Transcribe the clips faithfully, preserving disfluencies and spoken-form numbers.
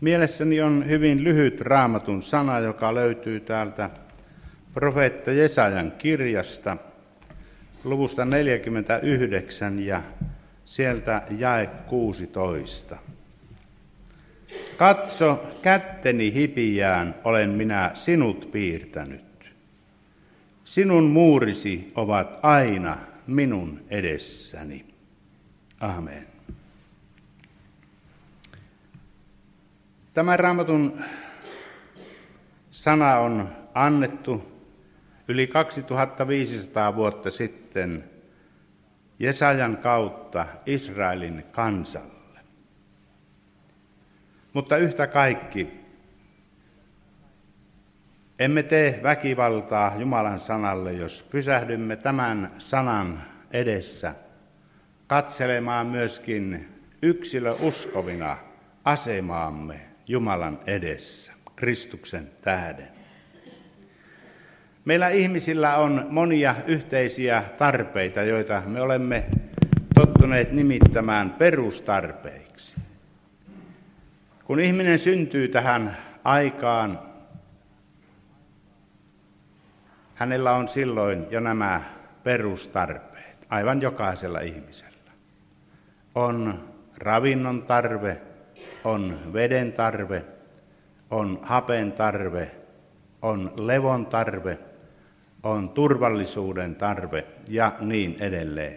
Mielessäni on hyvin lyhyt Raamatun sana, joka löytyy täältä profeetta Jesajan kirjasta, luvusta neljäkymmentäyhdeksän ja sieltä jae kuusitoista. Katso, kätteni hipiään olen minä sinut piirtänyt. Sinun muurisi ovat aina minun edessäni. Amen. Tämä Raamatun sana on annettu yli kaksituhattaviisisataa vuotta sitten Jesajan kautta Israelin kansalle. Mutta yhtä kaikki emme tee väkivaltaa Jumalan sanalle, jos pysähdymme tämän sanan edessä katselemaan myöskin yksilöuskovina asemaamme Jumalan edessä, Kristuksen tähden. Meillä ihmisillä on monia yhteisiä tarpeita, joita me olemme tottuneet nimittämään perustarpeiksi. Kun ihminen syntyy tähän aikaan, hänellä on silloin jo nämä perustarpeet, aivan jokaisella ihmisellä. On ravinnon tarve, on veden tarve, on hapen tarve, on levon tarve, on turvallisuuden tarve ja niin edelleen.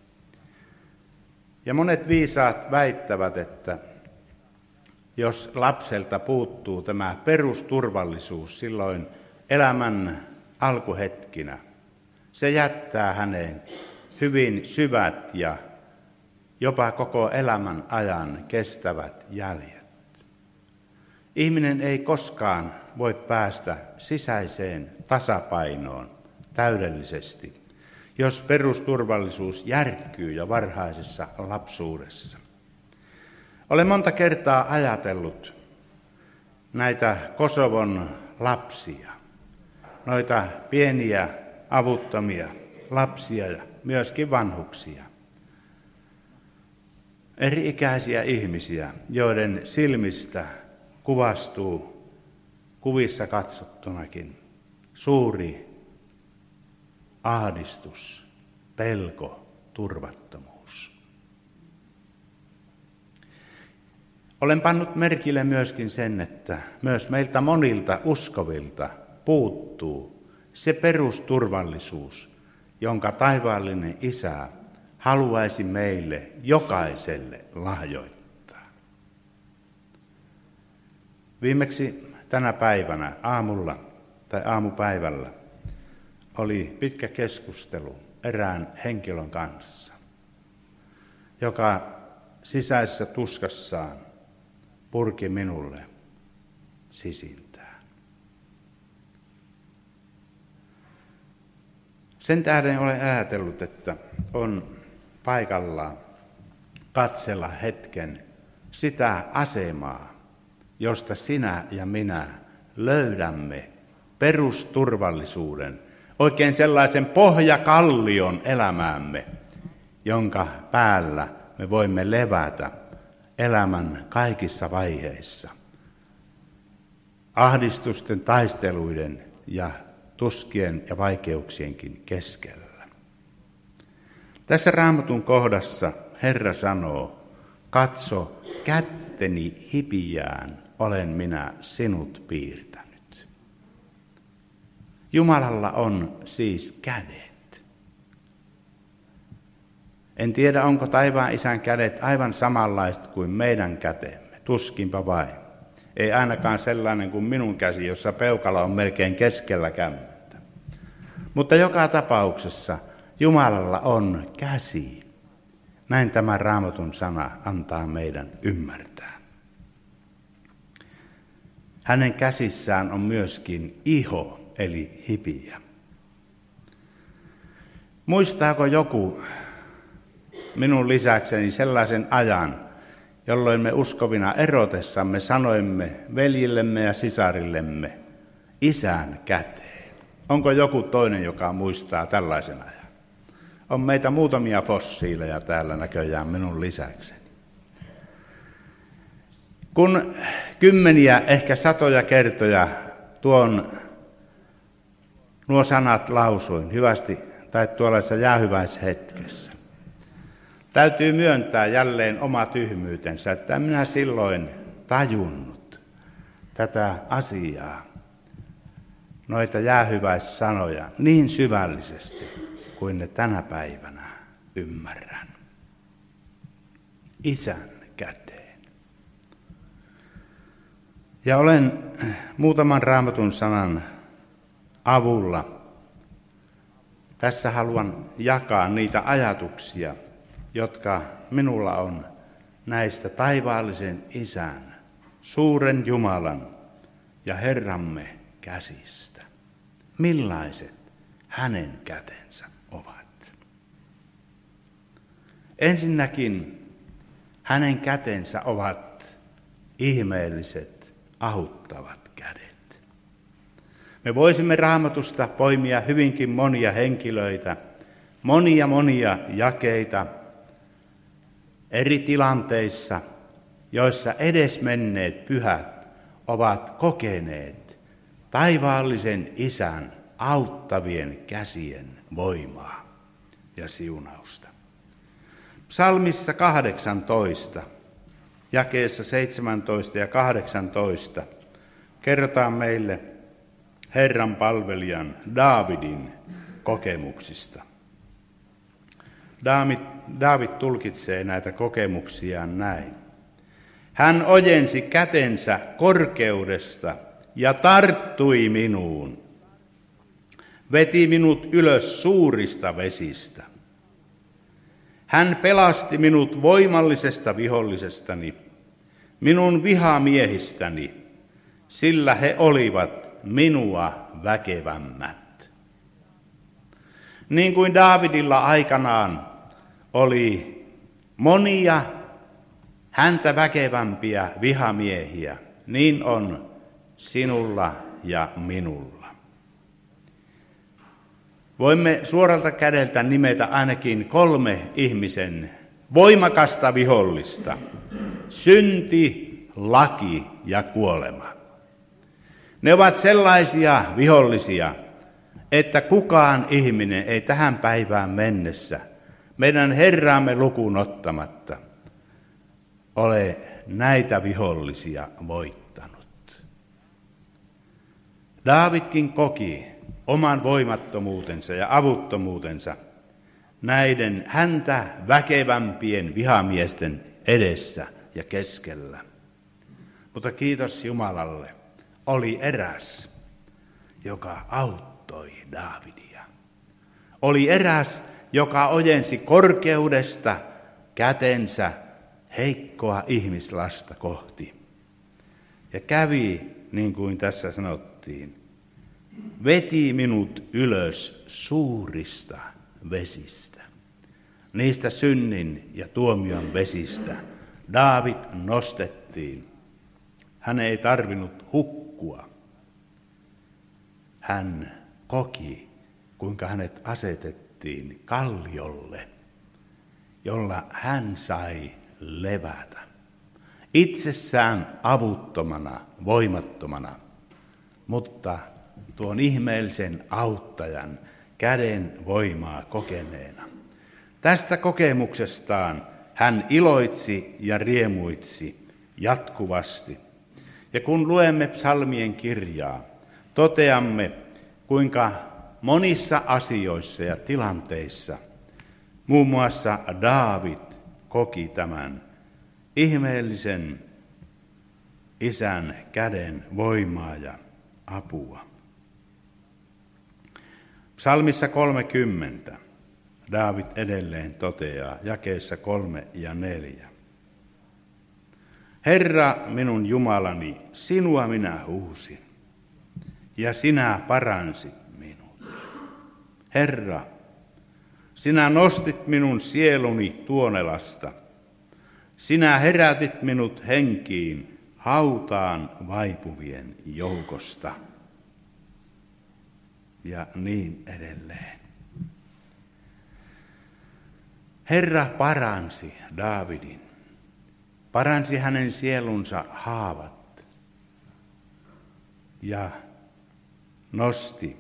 Ja monet viisaat väittävät, että jos lapselta puuttuu tämä perusturvallisuus silloin elämän alkuhetkinä, se jättää häneen hyvin syvät ja jopa koko elämän ajan kestävät jäljet. Ihminen ei koskaan voi päästä sisäiseen tasapainoon täydellisesti, jos perusturvallisuus järkkyy jo varhaisessa lapsuudessa. Olen monta kertaa ajatellut näitä Kosovon lapsia, noita pieniä avuttomia lapsia ja myöskin vanhuksia. Eri-ikäisiä ihmisiä, joiden silmistä kuvastuu kuvissa katsottunakin suuri ahdistus, pelko, turvattomuus. Olen pannut merkille myöskin sen, että myös meiltä monilta uskovilta puuttuu se perusturvallisuus, jonka taivaallinen Isä haluaisi meille jokaiselle lahjoittaa. Viimeksi tänä päivänä aamulla tai aamupäivällä oli pitkä keskustelu erään henkilön kanssa, joka sisäisessä tuskassaan purki minulle sisintään. Sen tähden olen ajatellut, että on paikallaan katsella hetken sitä asemaa, josta sinä ja minä löydämme perusturvallisuuden, oikein sellaisen pohjakallion elämäämme, jonka päällä me voimme levätä elämän kaikissa vaiheissa, ahdistusten, taisteluiden ja tuskien ja vaikeuksienkin keskellä. Tässä Raamatun kohdassa Herra sanoo, katso, kätteni hipiään olen minä sinut piirtänyt. Jumalalla on siis kädet. En tiedä, onko taivaan Isän kädet aivan samanlaiset kuin meidän kätemme, tuskinpa vain. Ei ainakaan sellainen kuin minun käsi, jossa peukalo on melkein keskellä kämmentä. Mutta joka tapauksessa Jumalalla on käsi. Näin tämä Raamatun sana antaa meidän ymmärtää. Hänen käsissään on myöskin iho, eli hipiä. Muistaako joku minun lisäkseni sellaisen ajan, jolloin me uskovina erotessamme sanoimme veljillemme ja sisarillemme Isän käteen? Onko joku toinen, joka muistaa tällaisen ajan? On meitä muutamia fossiileja täällä näköjään minun lisäkseni. Kun kymmeniä, ehkä satoja kertoja tuon, nuo sanat lausuin hyvästi tai tuollaisessa jäähyväishetkessä, täytyy myöntää jälleen oma tyhmyytensä, että minä silloin tajunnut tätä asiaa, noita jäähyväissanoja niin syvällisesti kuin ne tänä päivänä ymmärrän. Isän käteen. Ja olen muutaman Raamatun sanan avulla tässä haluan jakaa niitä ajatuksia, jotka minulla on näistä taivaallisen Isän, suuren Jumalan ja Herramme käsistä. Millaiset hänen kätensä ovat? Ensinnäkin hänen kätensä ovat ihmeelliset, ahuttavat kädet. Me voisimme Raamatusta poimia hyvinkin monia henkilöitä, monia monia jakeita eri tilanteissa, joissa edesmenneet pyhät ovat kokeneet taivaallisen Isän auttavien käsien voimaa ja siunausta. Psalmissa kahdeksantoista, jakeessa seitsemäntoista ja kahdeksantoista, kerrotaan meille Herran palvelijan Daavidin kokemuksista. Daavid, Daavid tulkitsee näitä kokemuksiaan näin. Hän ojensi kätensä korkeudesta ja tarttui minuun. Veti minut ylös suurista vesistä. Hän pelasti minut voimallisesta vihollisestani, minun vihamiehistäni, sillä he olivat minua väkevämmät. Niin kuin Daavidilla aikanaan oli monia häntä väkevämpiä vihamiehiä, niin on sinulla ja minulla. Voimme suoralta kädeltä nimetä ainakin kolme ihmisen voimakasta vihollista. Synti, laki ja kuolema. Ne ovat sellaisia vihollisia, että kukaan ihminen ei tähän päivään mennessä, meidän Herraamme lukuun ottamatta, ole näitä vihollisia voittanut. Daavidkin koki oman voimattomuutensa ja avuttomuutensa näiden häntä väkevämpien vihamiesten edessä ja keskellä. Mutta kiitos Jumalalle, oli eräs, joka auttoi Daavidia. Oli eräs, joka ojensi korkeudesta kätensä heikkoa ihmislasta kohti. Ja kävi, niin kuin tässä sanottiin, veti minut ylös suurista vesistä. Niistä synnin ja tuomion vesistä Daavid nostettiin. Hän ei tarvinnut hukkua. Hän koki, kuinka hänet asetettiin kalliolle, jolla hän sai levätä. Itsessään avuttomana, voimattomana, mutta tuon ihmeellisen auttajan käden voimaa kokeneena. Tästä kokemuksestaan hän iloitsi ja riemuitsi jatkuvasti. Ja kun luemme psalmien kirjaa, toteamme, kuinka monissa asioissa ja tilanteissa muun muassa Daavid koki tämän ihmeellisen Isän käden voimaa ja apua. Psalmissa kolmekymmentä Daavid edelleen toteaa jakeessa kolme ja neljä. Herra minun Jumalani, sinua minä huusin, ja sinä paransit minut. Herra, sinä nostit minun sieluni tuonelasta. Sinä herätit minut henkiin hautaan vaipuvien joukosta. Ja niin edelleen. Herra paransi Daavidin. paransi hänen sielunsa haavat ja nosti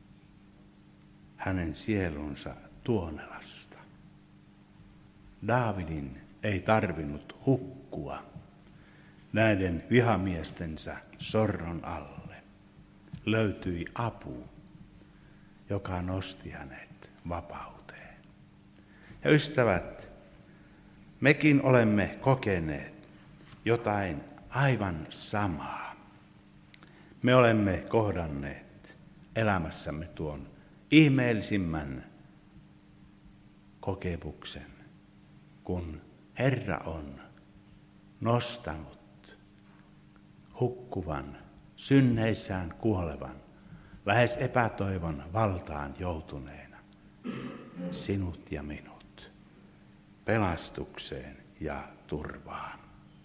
hänen sielunsa tuonelasta. Daavidin ei tarvinnut hukkua näiden vihamiestensä sorron alle. Löytyi apu, joka nosti hänet vapauteen. Ja ystävät, mekin olemme kokeneet jotain aivan samaa. Me olemme kohdanneet elämässämme tuon ihmeellisimmän kokemuksen, kun Herra on nostanut hukkuvan, synneissään kuolevan, lähes epätoivon valtaan joutuneena sinut ja minut pelastukseen ja turvaan.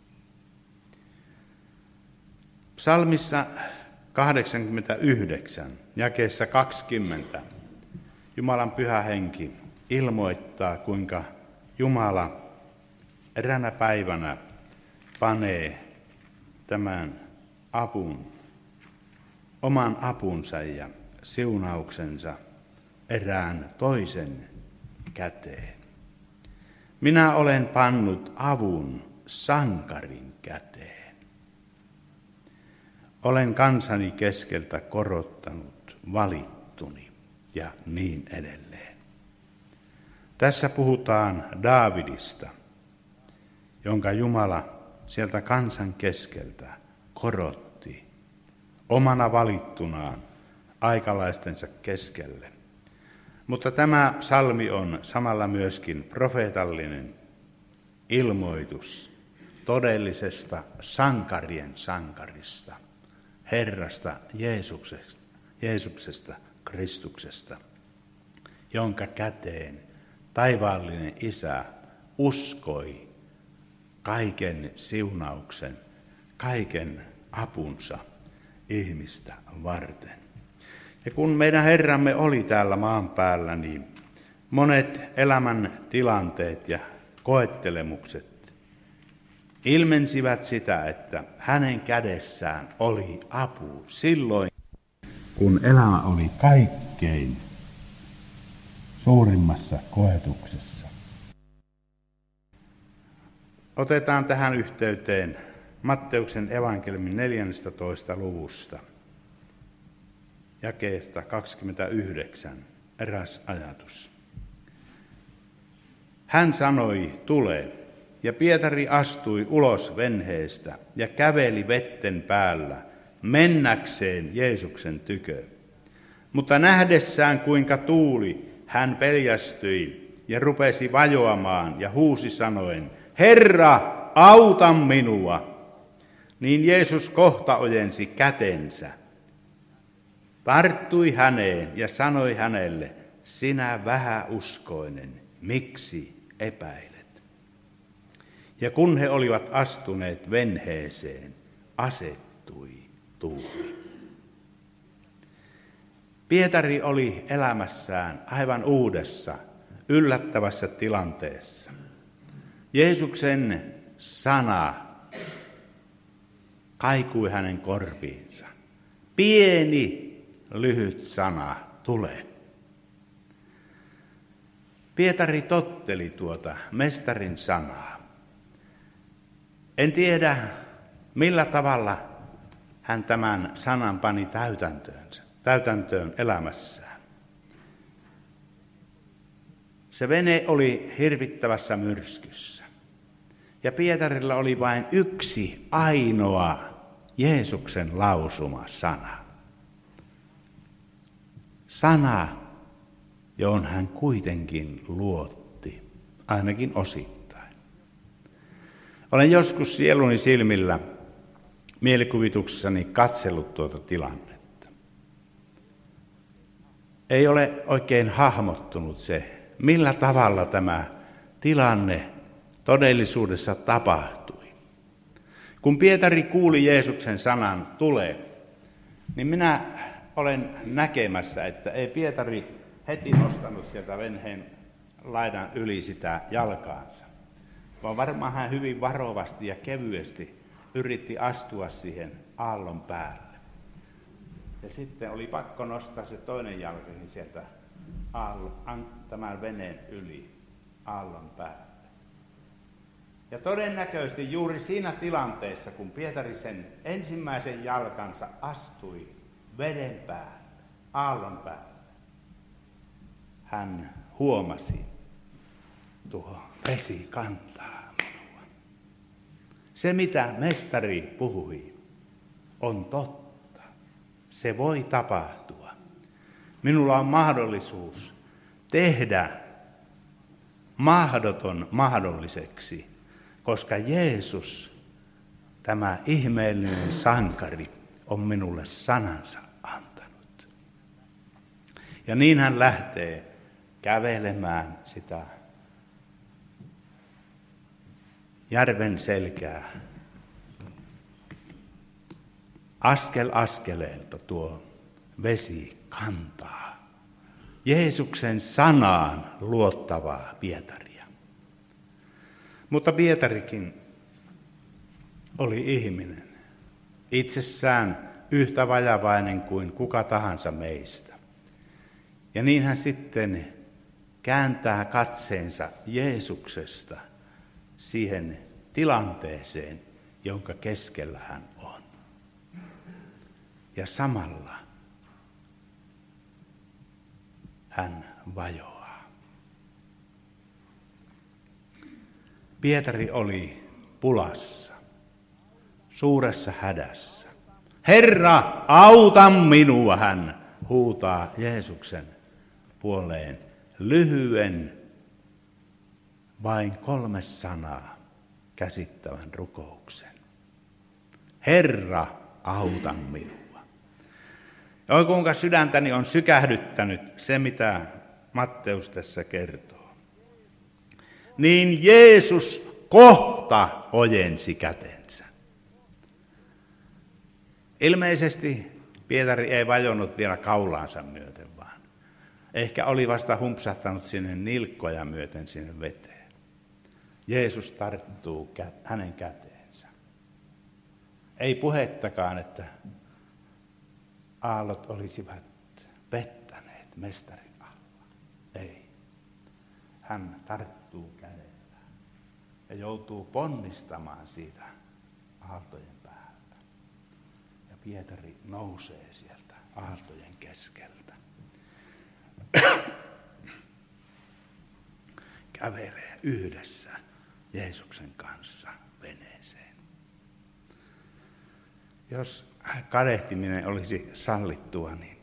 Psalmissa kahdeksankymmentäyhdeksän, jakeessa kaksikymmentä, Jumalan pyhä henki ilmoittaa, kuinka Jumala eräänä päivänä panee tämän apun, oman apunsa ja siunauksensa erään toisen käteen. Minä olen pannut avun sankarin käteen. Olen kansani keskeltä korottanut valittuni ja niin edelleen. Tässä puhutaan Daavidista, jonka Jumala sieltä kansan keskeltä korotti omana valittunaan aikalaistensa keskelle. Mutta tämä psalmi on samalla myöskin profeetallinen ilmoitus todellisesta sankarien sankarista, Herrasta Jeesuksesta, Jeesuksesta Kristuksesta, jonka käteen taivaallinen Isä uskoi kaiken siunauksen, kaiken apunsa ihmistä varten. Ja kun meidän Herramme oli täällä maan päällä, niin monet elämän tilanteet ja koettelemukset ilmensivät sitä, että hänen kädessään oli apu silloin, kun elämä oli kaikkein suurimmassa koetuksessa. Otetaan tähän yhteyteen Matteuksen evankeliumin neljännestätoista luvusta, jakeesta kaksikymmentäyhdeksän, eräs ajatus. Hän sanoi, tule, ja Pietari astui ulos venheestä ja käveli vetten päällä, mennäkseen Jeesuksen tykö. Mutta nähdessään, kuinka tuuli, hän peljästyi ja rupesi vajoamaan ja huusi sanoen, Herra, auta minua! Niin Jeesus kohta ojensi kätensä, tarttui häneen ja sanoi hänelle, sinä vähäuskoinen, miksi epäilet? Ja kun he olivat astuneet venheeseen, asettui tuuli. Pietari oli elämässään aivan uudessa, yllättävässä tilanteessa. Jeesuksen sana kaikui hänen korviinsa. Pieni, lyhyt sana, tule. Pietari totteli tuota mestarin sanaa. En tiedä, millä tavalla hän tämän sanan pani täytäntöönsä, täytäntöön elämässään. Se vene oli hirvittävässä myrskyssä. Ja Pietarilla oli vain yksi ainoa Jeesuksen lausuma sana. Sana, johon hän kuitenkin luotti, ainakin osittain. Olen joskus sieluni silmillä mielikuvituksessani katsellut tuota tilannetta. Ei ole oikein hahmottunut se, millä tavalla tämä tilanne todellisuudessa tapahtui. Kun Pietari kuuli Jeesuksen sanan, tule, niin minä olen näkemässä, että ei Pietari heti nostanut sieltä venheen laidan yli sitä jalkaansa, vaan varmaan hän hyvin varovasti ja kevyesti yritti astua siihen aallon päälle. Ja sitten oli pakko nostaa se toinen jalkani sieltä aallon, tämän veneen yli aallon päälle. Ja todennäköisesti juuri siinä tilanteessa, kun Pietari sen ensimmäisen jalkansa astui veden päälle, aallon päälle, hän huomasi, tuo vesi kantaa minua. Se, mitä mestari puhui, on totta. Se voi tapahtua. Minulla on mahdollisuus tehdä mahdoton mahdolliseksi, koska Jeesus, tämä ihmeellinen sankari, on minulle sanansa antanut. Ja niin hän lähtee kävelemään sitä järven selkää. Askel askeleelta tuo vesi kantaa Jeesuksen sanaan luottavaa Pietaria. Mutta Pietarikin oli ihminen, itsessään yhtä vajavainen kuin kuka tahansa meistä. Ja niin hän sitten kääntää katseensa Jeesuksesta siihen tilanteeseen, jonka keskellä hän on. Ja samalla hän vajoaa. Pietari oli pulassa, suuressa hädässä. Herra, auta minua, hän huutaa Jeesuksen puoleen lyhyen, vain kolme sanaa käsittävän rukouksen. Herra, auta minua. Ja oi kuinka sydäntäni on sykähdyttänyt se, mitä Matteus tässä kertoo. Niin Jeesus kohta ojensi kätensä. Ilmeisesti Pietari ei vajonnut vielä kaulaansa myöten, vaan ehkä oli vasta humpsahtanut sinne nilkkoja myöten sinne veteen. Jeesus tarttuu hänen käteensä. Ei puhettakaan, että aallot olisivat pettäneet mestarin alla. Ei. Hän tarttuu kädellä ja joutuu ponnistamaan siitä aaltojen päältä. Ja Pietari nousee sieltä aaltojen keskeltä. Kävelee yhdessä Jeesuksen kanssa veneeseen. Jos kadehtiminen olisi sallittua, niin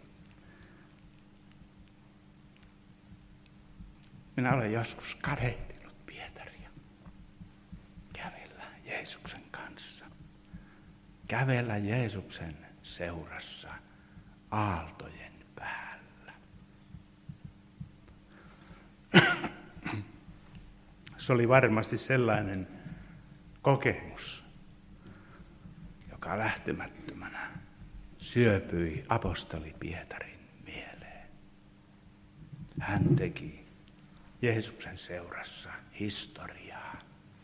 minä olen joskus kadehtinut Pietaria. Kävellä Jeesuksen kanssa. Kävellä Jeesuksen seurassa aaltojen päällä. Se oli varmasti sellainen kokemus, joka lähtemättömänä syöpyi apostoli Pietarin mieleen. Hän teki Jeesuksen seurassa historiaa.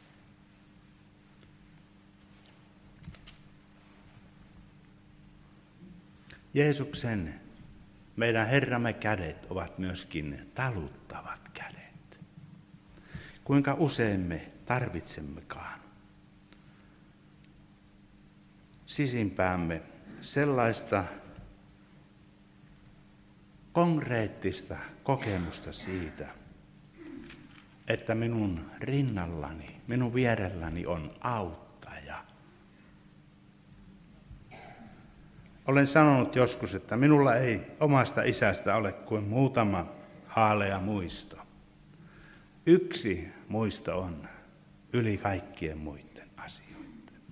Jeesuksen, meidän Herramme kädet ovat myöskin taluttavat kädet. Kuinka usein me tarvitsemmekaan sisimpäämme sellaista konkreettista kokemusta siitä, että minun rinnallani, minun vierelläni on auttaja. Olen sanonut joskus, että minulla ei omasta isästä ole kuin muutama haalea muisto. Yksi muisto on yli kaikkien muiden asioiden.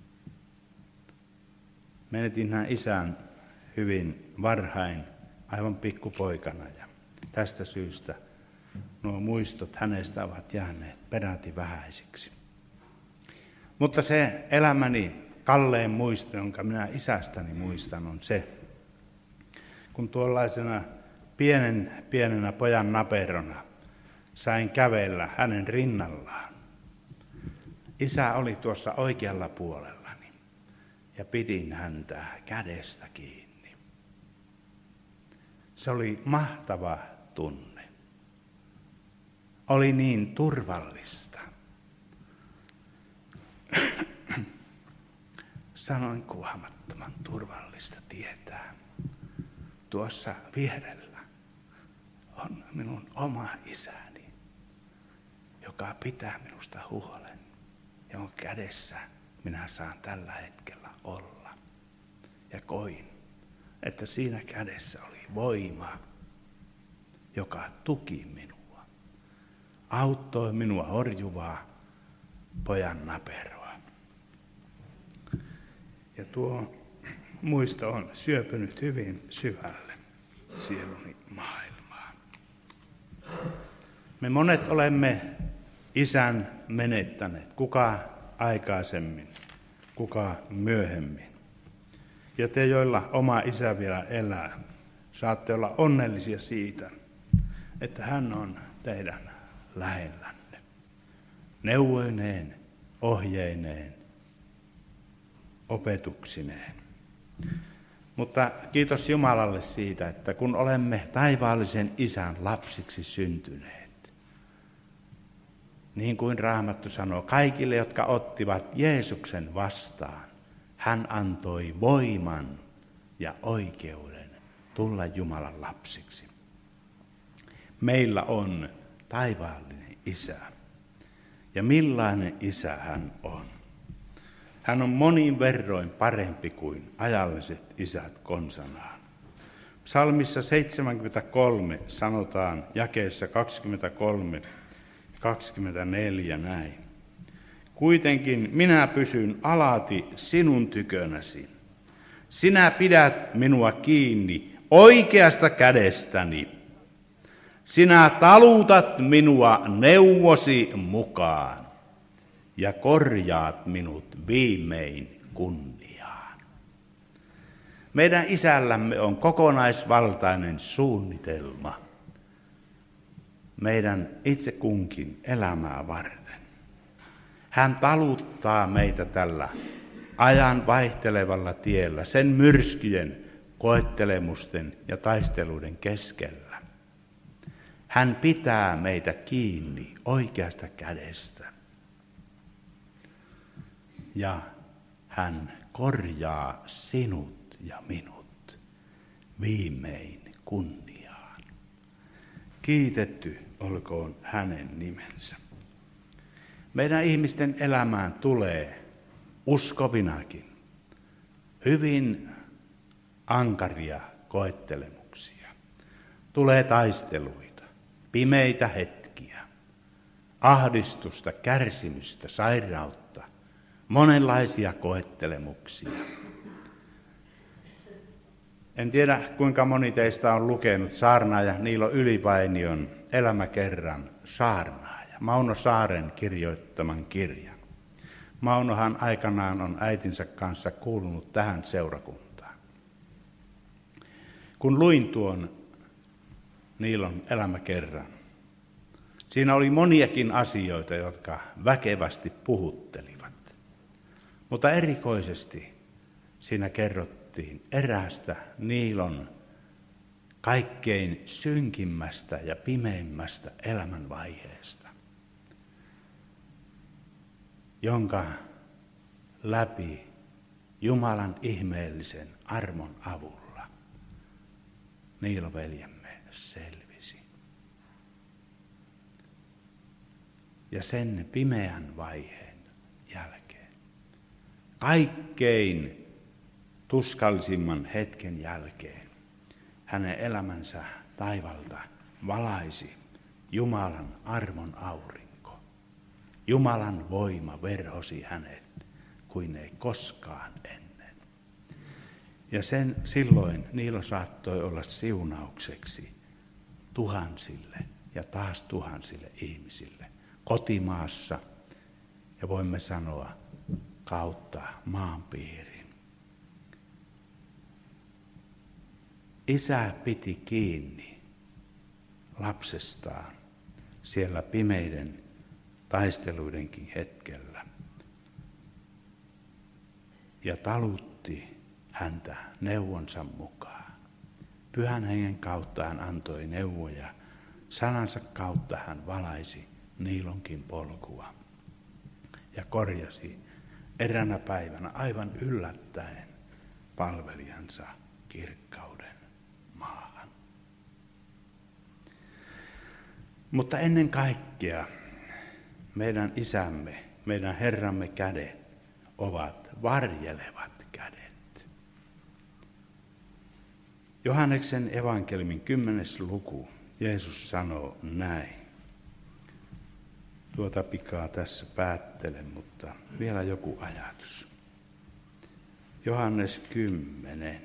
Menetin hän isän hyvin varhain, aivan pikkupoikana, ja tästä syystä nuo muistot hänestä ovat jääneet peräti vähäisiksi. Mutta se elämäni kallein muisto, jonka minä isästäni muistan, on se, kun tuollaisena pienen, pienenä pojan naperona sain kävellä hänen rinnallaan isä oli tuossa oikealla puolellani ja pidin häntä kädestä kiinni. Se oli mahtava tunne. Oli niin turvallista. Sanoin kuvamattoman turvallista tietää. Tuossa vierellä on minun oma isäni, joka pitää minusta huolen, jonka kädessä minä saan tällä hetkellä olla. Ja koin, että siinä kädessä oli voima, joka tuki minua, auttoi minua horjuvaa pojan naperoa. Ja tuo muisto on syöpynyt hyvin syvälle sieluni maailmaan. Me monet olemme isän menettäneet, kuka aikaisemmin, kuka myöhemmin. Ja te, joilla oma isä vielä elää, saatte olla onnellisia siitä, että hän on teidän lähellänne. Neuvoineen, ohjeineen, opetuksineen. Mutta kiitos Jumalalle siitä, että kun olemme taivaallisen isän lapsiksi syntyneet, niin kuin Raamattu sanoo, kaikille, jotka ottivat Jeesuksen vastaan, hän antoi voiman ja oikeuden tulla Jumalan lapsiksi. Meillä on taivaallinen isä. Ja millainen isä hän on? Hän on monin verroin parempi kuin ajalliset isät konsanaan. Psalmissa seitsemänkymmentäkolme sanotaan jakeessa kaksikymmentäkolme ja kaksikymmentäneljä näin. Kuitenkin minä pysyn alati sinun tykönäsi. Sinä pidät minua kiinni oikeasta kädestäni. Sinä talutat minua neuvosi mukaan ja korjaat minut viimein kunniaan. Meidän isällämme on kokonaisvaltainen suunnitelma meidän itse kunkin elämää varten. Hän taluttaa meitä tällä ajan vaihtelevalla tiellä, sen myrskyjen, koettelemusten ja taisteluiden keskellä. Hän pitää meitä kiinni oikeasta kädestä. Ja hän korjaa sinut ja minut viimein kunniaan. Kiitetty olkoon hänen nimensä. Meidän ihmisten elämään tulee uskovinakin hyvin ankaria koettelemuksia. Tulee taisteluita, pimeitä hetkiä, ahdistusta, kärsimystä, sairautta, monenlaisia koettelemuksia. En tiedä, kuinka moni teistä on lukenut saarnaaja Niilo Ylipainion elämäkerran saarnaaja, Mauno Saaren kirjoittaman kirjan. Maunohan aikanaan on äitinsä kanssa kuulunut tähän seurakuntaan. Kun luin tuon Niilon elämäkerran, siinä oli moniakin asioita, jotka väkevästi puhuttelivat. Mutta erikoisesti siinä kerrottiin eräästä Niilon kaikkein synkimmästä ja pimeimmästä elämänvaiheesta, jonka läpi Jumalan ihmeellisen armon avulla Niilo veljemme selvisi. Ja sen pimeän vaiheen jälkeen, kaikkein tuskallisimman hetken jälkeen, hänen elämänsä taivalta valaisi Jumalan armon aurinko. Jumalan voima verhosi hänet kuin ei koskaan ennen. Ja sen silloin Niilo saattoi olla siunaukseksi tuhansille ja taas tuhansille ihmisille kotimaassa ja voimme sanoa kautta maanpiirin. Isä piti kiinni lapsestaan siellä pimeiden taisteluidenkin hetkellä. ja talutti häntä neuvonsa mukaan. Pyhän hengen kautta hän antoi neuvoja, sanansa kautta hän valaisi Niilonkin polkua ja korjasi eräänä päivänä aivan yllättäen palvelijansa kirkkauden maahan. Mutta ennen kaikkea meidän isämme, meidän Herramme kädet ovat varjelevat kädet. Johanneksen evankeliumin kymmenes luku, Jeesus sanoo näin. Tuota pikaa tässä päättelen, mutta vielä joku ajatus. Johannes kymmenen.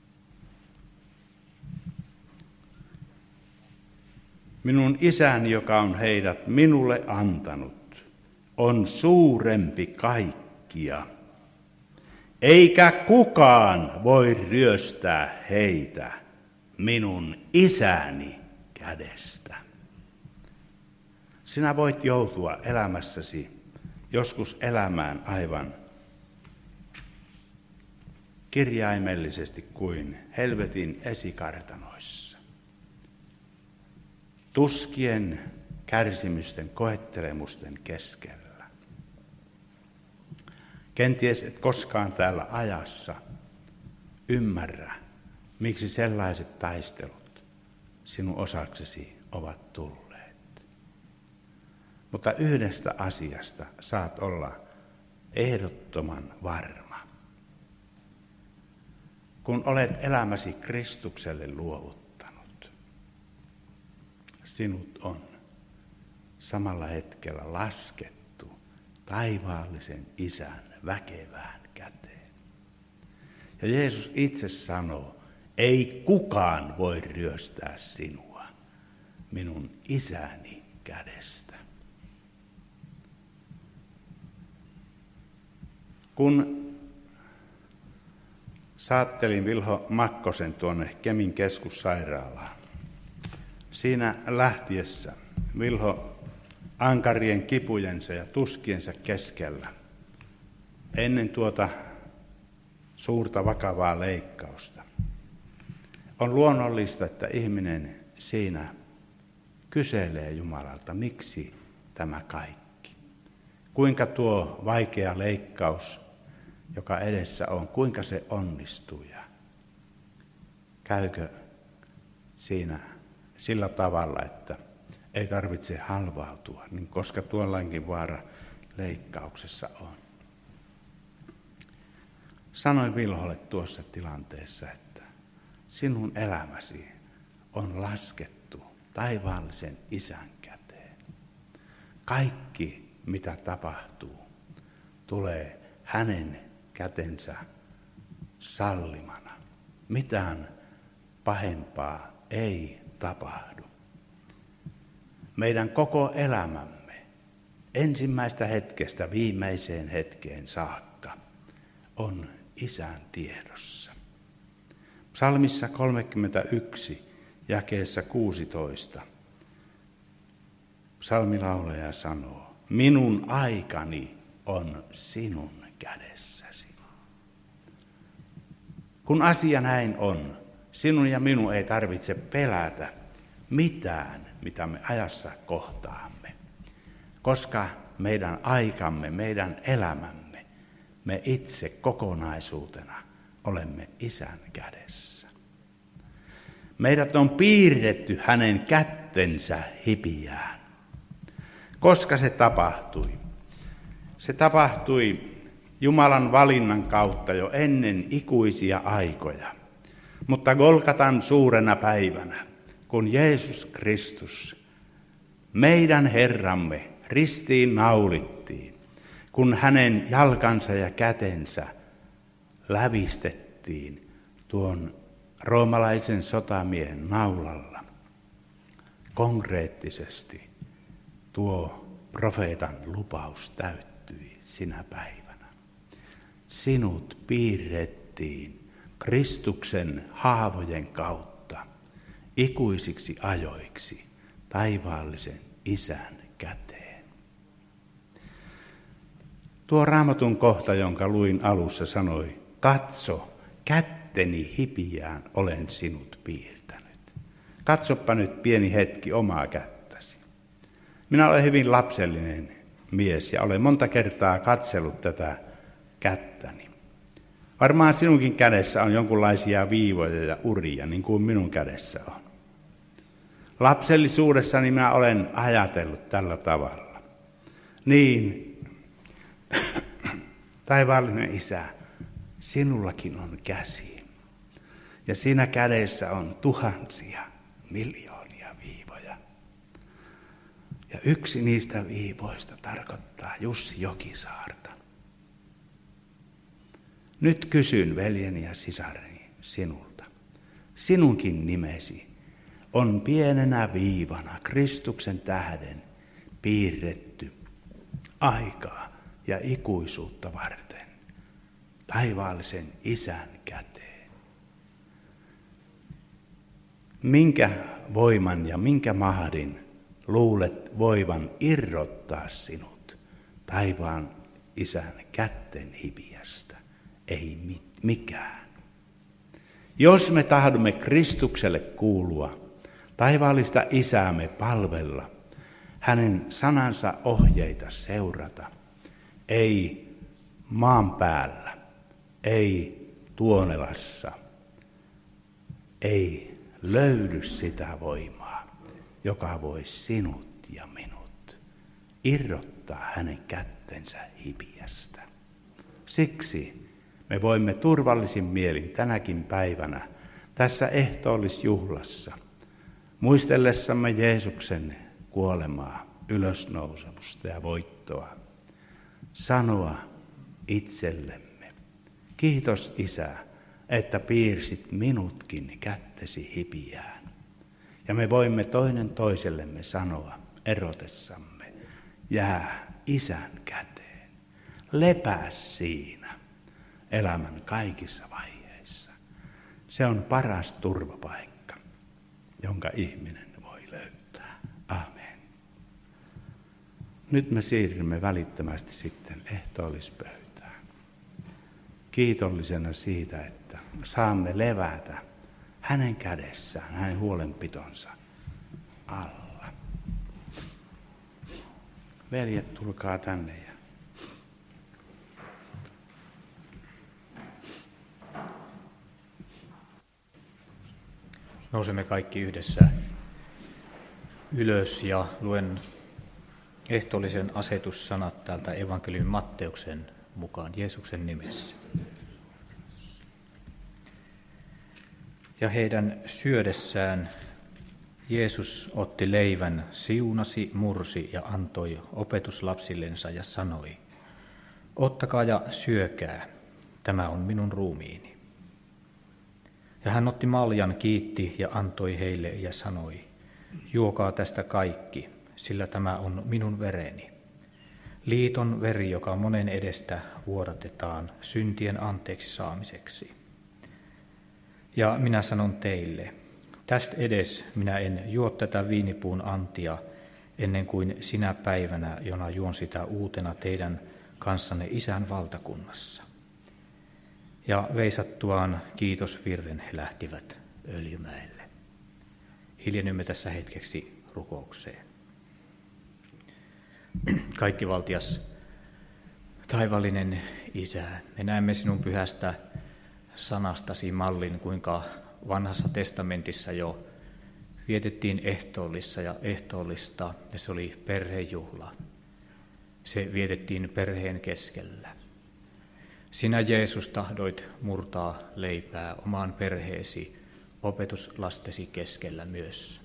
Minun isäni, joka on heidät minulle antanut, on suurempi kaikkia, eikä kukaan voi ryöstää heitä minun isäni kädestä. Sinä voit joutua elämässäsi joskus elämään aivan kirjaimellisesti kuin helvetin esikartanoissa. Tuskien, kärsimysten, koettelemusten keskellä. Kenties et koskaan täällä ajassa ymmärrä, miksi sellaiset taistelut sinun osaksesi ovat tulleet. Mutta yhdestä asiasta saat olla ehdottoman varma. Kun olet elämäsi Kristukselle luovuttanut, sinut on samalla hetkellä laskettu taivaallisen Isän väkevään käteen. Ja Jeesus itse sanoo, ei kukaan voi ryöstää sinua minun isäni kädestä. Kun saattelin Vilho Makkosen tuonne Kemin keskussairaalaan, siinä lähtiessä Vilho ankarien kipujensa ja tuskiensa keskellä ennen tuota suurta vakavaa leikkausta on luonnollista, että ihminen siinä kyselee Jumalalta, miksi tämä kaikki. Kuinka tuo vaikea leikkaus, joka edessä on, kuinka se onnistuu ja käykö siinä sillä tavalla, että ei tarvitse halvautua, niin koska tuollainkin vaara leikkauksessa on. Sanoin Vilholle tuossa tilanteessa, että sinun elämäsi on laskettu taivaallisen Isän käteen. Kaikki, mitä tapahtuu, tulee hänen kätensä sallimana. Mitään pahempaa ei tapahdu. Meidän koko elämämme, ensimmäistä hetkestä viimeiseen hetkeen saakka, on Isän tiedossa. Psalmissa kolmekymmentäyksi, jakeessa kuusitoista, psalmilaulaja sanoo, minun aikani on sinun kädessäsi. Kun asia näin on, sinun ja minun ei tarvitse pelätä mitään, mitä me ajassa kohtaamme, koska meidän aikamme, meidän elämämme, me itse kokonaisuutena olemme Isän kädessä. Meidät on piirretty hänen kättensä hipiään. Koska se tapahtui? Se tapahtui Jumalan valinnan kautta jo ennen ikuisia aikoja. Mutta Golgatan suurena päivänä, kun Jeesus Kristus, meidän Herramme, ristiin naulittiin, kun hänen jalkansa ja kätensä lävistettiin tuon roomalaisen sotamiehen naulalla, konkreettisesti tuo profeetan lupaus täyttyi sinä päivänä. Sinut piirrettiin Kristuksen haavojen kautta ikuisiksi ajoiksi taivaallisen Isän käteen. Tuo Raamatun kohta, jonka luin alussa, sanoi, katso, kätteni hipiään olen sinut piirtänyt. Katsoppa nyt pieni hetki omaa kättäsi. Minä olen hyvin lapsellinen mies ja olen monta kertaa katsellut tätä kättäni. Varmaan sinunkin kädessä on jonkinlaisia viivoja ja uria, niin kuin minun kädessä on. Lapsellisuudessani minä olen ajatellut tällä tavalla. Niin, taivaallinen Isä, sinullakin on käsi. Ja siinä kädessä on tuhansia, miljoonia viivoja. Ja yksi niistä viivoista tarkoittaa Jussi Jokisaarta. Nyt kysyn, veljeni ja sisareni, sinulta. Sinunkin nimesi on pienenä viivana Kristuksen tähden piirretty aikaa ja ikuisuutta varten taivaallisen Isän käteen. Minkä voiman ja minkä mahdin luulet voivan irrottaa sinut taivaan Isän kätten hipiästä? Ei mikään. Jos me tahdomme Kristukselle kuulua, taivaallista Isäämme palvella, hänen sanansa ohjeita seurata, ei maan päällä, ei Tuonelassa, ei löydy sitä voimaa, joka voi sinut ja minut irrottaa hänen kättensä hipiästä. Siksi me voimme turvallisin mielin tänäkin päivänä tässä ehtoollisjuhlassa, muistellessamme Jeesuksen kuolemaa, ylösnousemusta ja voittoa, sanoa itsellemme, kiitos Isä, että piirsit minutkin kättesi hipiään. Ja me voimme toinen toisellemme sanoa erotessamme, jää Isän käteen, lepää siinä elämän kaikissa vaiheissa. Se on paras turvapaikka, jonka ihminen voi löytää. Amen. Nyt me siirrymme välittömästi sitten ehtoollispöytään. Kiitollisena siitä, että saamme levätä hänen kädessään, hänen huolenpitonsa alla. Veljet, tulkaa tänne. Ja nousemme kaikki yhdessä ylös ja luen ehtoollisen asetussanat täältä evankeliumin Matteuksen mukaan Jeesuksen nimessä. Ja heidän syödessään Jeesus otti leivän, siunasi, mursi ja antoi opetuslapsillensa ja sanoi, ottakaa ja syökää, tämä on minun ruumiini. Ja hän otti maljan, kiitti ja antoi heille ja sanoi, juokaa tästä kaikki, sillä tämä on minun vereni. Liiton veri, joka monen edestä vuodatetaan syntien anteeksi saamiseksi. Ja minä sanon teille, tästä edes minä en juo tätä viinipuun antia ennen kuin sinä päivänä, jona juon sitä uutena teidän kanssanne Isän valtakunnassa. Ja veisattuaan kiitosvirren he lähtivät Öljymäelle. Hiljennymme tässä hetkeksi rukoukseen. Kaikkivaltias taivallinen Isä, me näemme sinun pyhästä sanastasi mallin, kuinka vanhassa testamentissa jo vietettiin ehtoollissa ja ehtoollista, ja se oli perhejuhla. Se vietettiin perheen keskellä. Sinä, Jeesus, tahdoit murtaa leipää omaan perheesi, opetuslastesi keskellä myös.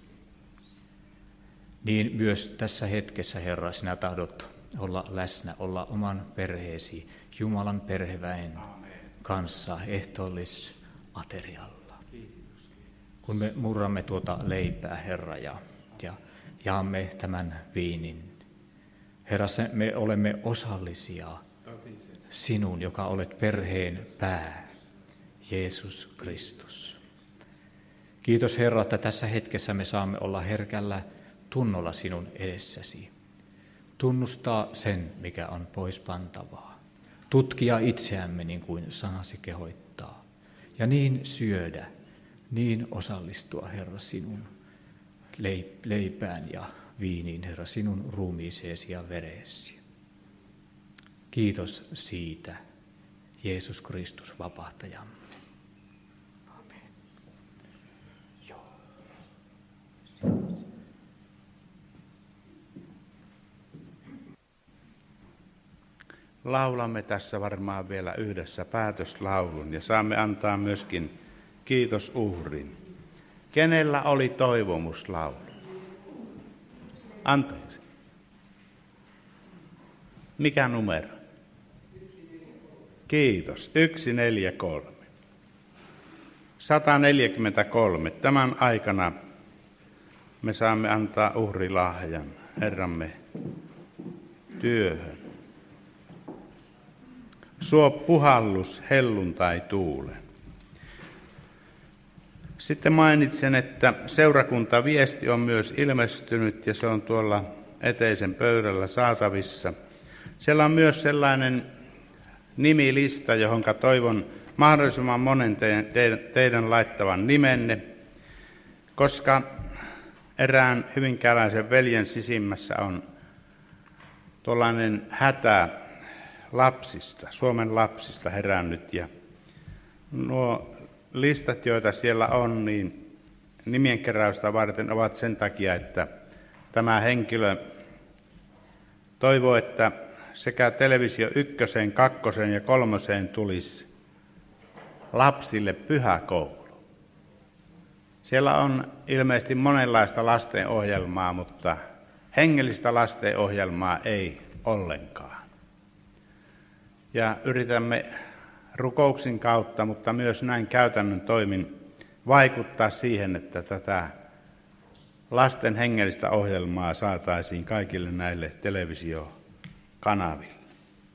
Niin myös tässä hetkessä, Herra, sinä tahdot olla läsnä, olla oman perheesi, Jumalan perheväen kanssa ehtoollisaterialla. Kun me murramme tuota leipää, Herra, ja, ja jaamme tämän viinin. Herra, me olemme osallisia sinun, joka olet perheen pää, Jeesus Kristus. Kiitos, Herra, että tässä hetkessä me saamme olla herkällä tunnolla sinun edessäsi. Tunnustaa sen, mikä on poispantavaa. tutkia itseämme niin kuin sanasi kehoittaa. Ja niin syödä, niin osallistua, Herra, sinun leipään ja viiniin, Herra, sinun ruumiiseesi ja vereesi. Kiitos siitä, Jeesus Kristus, vapahtajamme. Amen. Joo. Laulamme tässä varmaan vielä yhdessä päätöslaulun ja saamme antaa myöskin kiitosuhrin. Kenellä oli toivomuslaulu? Anteeksi. Mikä numero? Kiitos. yksi neljä kolme. sata neljäkymmentäkolme. Tämän aikana me saamme antaa uhrilahjan Herramme työhön. Suo puhallus helluntai tuulen. Sitten mainitsen, että seurakuntaviesti on myös ilmestynyt ja se on tuolla eteisen pöydällä saatavissa. Siellä on myös sellainen nimilista, johon toivon mahdollisimman monen te- te- teidän laittavan nimenne, koska erään hyvinkääläisen veljen sisimmässä on tuollainen hätä lapsista, Suomen lapsista herännyt, ja nuo listat, joita siellä on, niin nimien keräystä varten ovat sen takia, että tämä henkilö toivoo, että sekä televisio ykköseen, kakkoseen ja kolmoseen tulisi lapsille pyhäkoulu. Siellä on ilmeisesti monenlaista lastenohjelmaa, mutta hengellistä lastenohjelmaa ei ollenkaan. Ja yritämme rukouksin kautta, mutta myös näin käytännön toimin vaikuttaa siihen, että tätä lasten hengellistä ohjelmaa saataisiin kaikille näille televisiokanaville.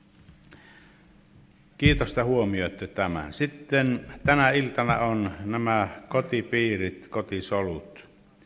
Kiitosta huomioitte tämän. Sitten tänä iltana on nämä kotipiirit, kotisolut.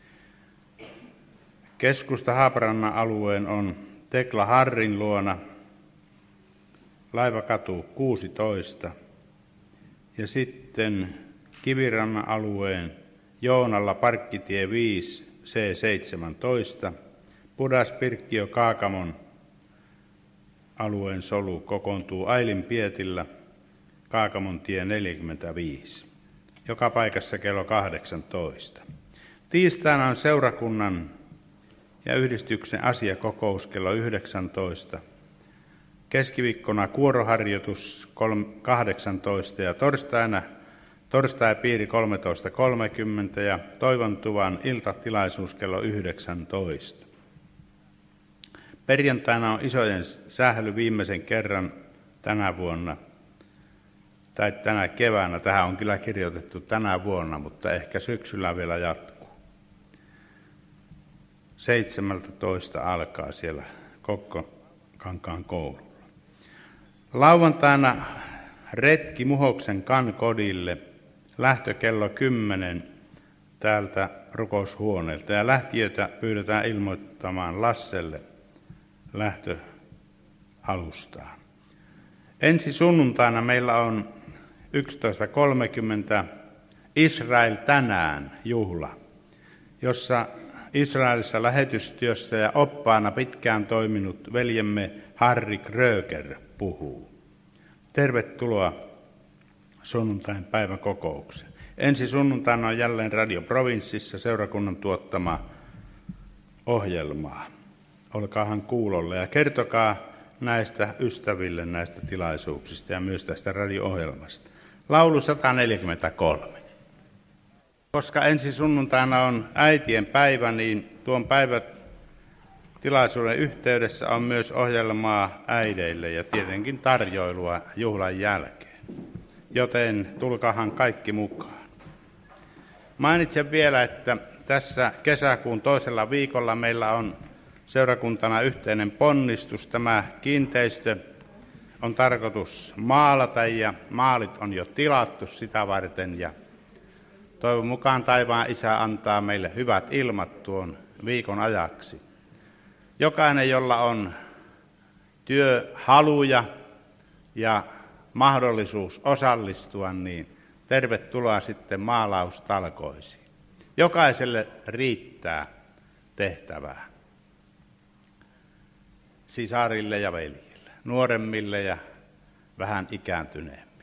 Keskusta Haaparannan alueen on Tekla Harrin luona, Laivakatu kuusitoista. Ja sitten Kivirannan alueen Joonalla Parkkitie viisi C seitsemäntoista. Pudas-Pirkkio Kaakamon alueen solu kokoontuu Ailin Pietillä Kaakamon tie neljäkymmentäviisi. Joka paikassa kello kahdeksantoista. Tiistaina on seurakunnan ja yhdistyksen asiakokous kello yhdeksäntoista. Keskiviikkona kuoroharjoitus kahdeksantoista ja torstaina torstaipiiri kolmetoista kolmekymmentä ja toivontuvan iltatilaisuus kello yhdeksäntoista. Perjantaina on isojen sähly viimeisen kerran tänä vuonna, tai tänä keväänä. Tähän on kyllä kirjoitettu tänä vuonna, mutta ehkä syksyllä vielä jatkuu. seitsemäntoista alkaa siellä Kokkokankaan koululla. Lauantaina retki Muhoksen kankodille, lähtö kello kymmenen täältä rukoushuoneelta. Ja lähtiöitä pyydetään ilmoittamaan Lasselle lähtöalustaan. Ensi sunnuntaina meillä on yksitoista kolmekymmentä Israel tänään juhla, jossa Israelissa lähetystyössä ja oppaana pitkään toiminut veljemme Harry Kröger puhuu. Tervetuloa sunnuntain päiväkokoukseen. Ensi sunnuntaina on jälleen Radio Provinssissa seurakunnan tuottama ohjelmaa. Olkaahan kuulolla ja kertokaa näistä ystäville näistä tilaisuuksista ja myös tästä radio-ohjelmasta. Laulu sata neljäkymmentäkolme. Koska ensi sunnuntaina on äitien päivä, niin tuon päivätilaisuuden yhteydessä on myös ohjelmaa äideille ja tietenkin tarjoilua juhlan jälkeen. Joten tulkaahan kaikki mukaan. Mainitsen vielä, että tässä kesäkuun toisella viikolla meillä on seurakuntana yhteinen ponnistus. Tämä kiinteistö on tarkoitus maalata ja maalit on jo tilattu sitä varten ja toivon mukaan taivaan Isä antaa meille hyvät ilmat tuon viikon ajaksi. Jokainen, jolla on työhaluja, ja mahdollisuus osallistua, niin tervetuloa sitten maalaustalkoisiin. Jokaiselle riittää tehtävää. Sisarille ja veljille, nuoremmille ja vähän ikääntyneemmille.